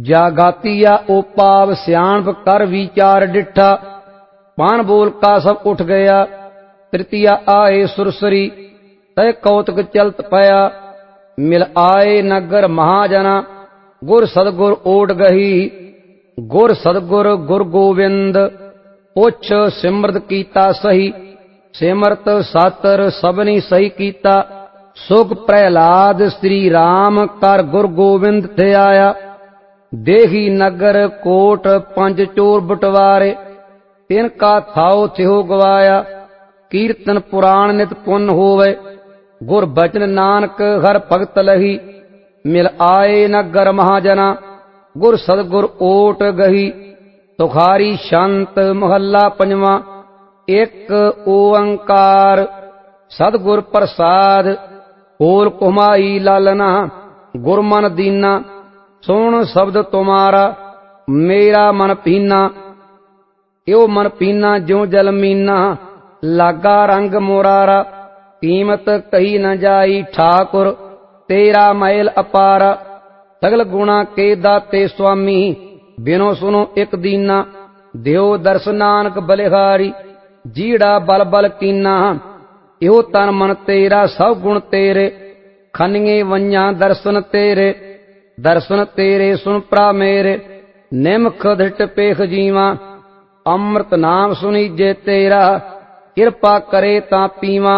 जागातिया ओपाव सियाणप कर विचार डिठा। पान बोल का सब उठ गया। तृतीया आए सुरसरी तय कौतक चलत पया। मिल आए नगर महाजना गुर सदगुर ओट गही। गुर सदगुर गुर गोविंद पुछ सिमरत कीता सही। सिमरत सातर सबनी सही कीता। सुख प्रहलाद श्री राम कर गुर गोविंद थे आया। देही नगर कोट पंज चोर बटवारे तिनका थाओ थियो गवाया। कीर्तन पुराण नित पुन होवे गुर बचन नानक हर भगत लही। मिल आए नगर महाजना गुर सदगुर ओट गही। तुखारी शांत महला पंजवा। एक ओंकार सदगुर प्रसाद। होल कुमाई लालना गुरमन दीना। सुन शब्द तुम्हारा मेरा मन पीना। यो मन पीना ज्यों जल मीना लागा रंग मोरारा। कीमत कही न जाई ठाकुर तेरा मैल अपारा। सगल गुणा के दाते स्वामी बिनो सुनो एक दीना। देव दर्श नानक बलिहारी जीड़ा बल बल कीना। यो तन मन तेरा सब गुण तेरे खनिए वंजा दर्शन तेरे। दर्शन तेरे सुन प्रा मेरे निमख धृट पेख जीवा। अमृत नाम सुनीजे तेरा कृपा करे ता पीवा।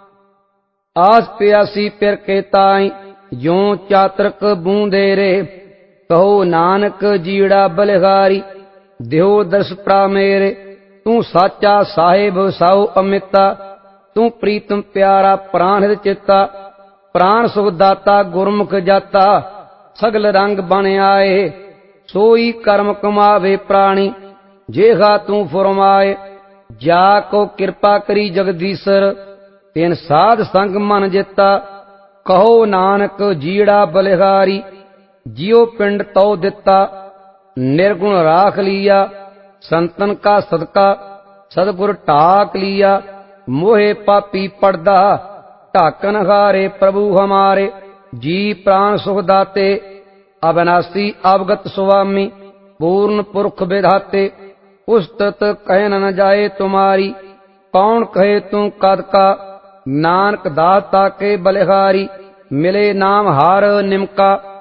आस प्यासी पिर के ताई जो चातरक बूंदे रे। कहो नानक जीड़ा बलिहारी देहो दर्श प्रा मेरे। तू साचा साहिब साओ अमिता। तू प्रीतम प्यारा प्राण हित चिता। प्राण सुख दाता गुरमुख जाता। सगल रंग बन आए सोई कर्म कमावे प्राणी। जेहा तू फुरमाए जाको कृपा करी जगदीशर। तिन साध संग मन जिता। कहो नानक जीड़ा बलिहारी जियो पिंड तो दिता। निर्गुण राख लिया संतन का सदका। सदगुर टाक लिया मोहे पापी पड़दा। ढाकन हारे प्रभु हमारे जी प्राण सुख दाते। अविनाशी अवगत स्वामी पूर्ण पुरख विधाते। उस्तत कह न जाए तुम्हारी कौन कहे तू कद का। नानक दाता के बलिहारी मिले नाम हार निमका।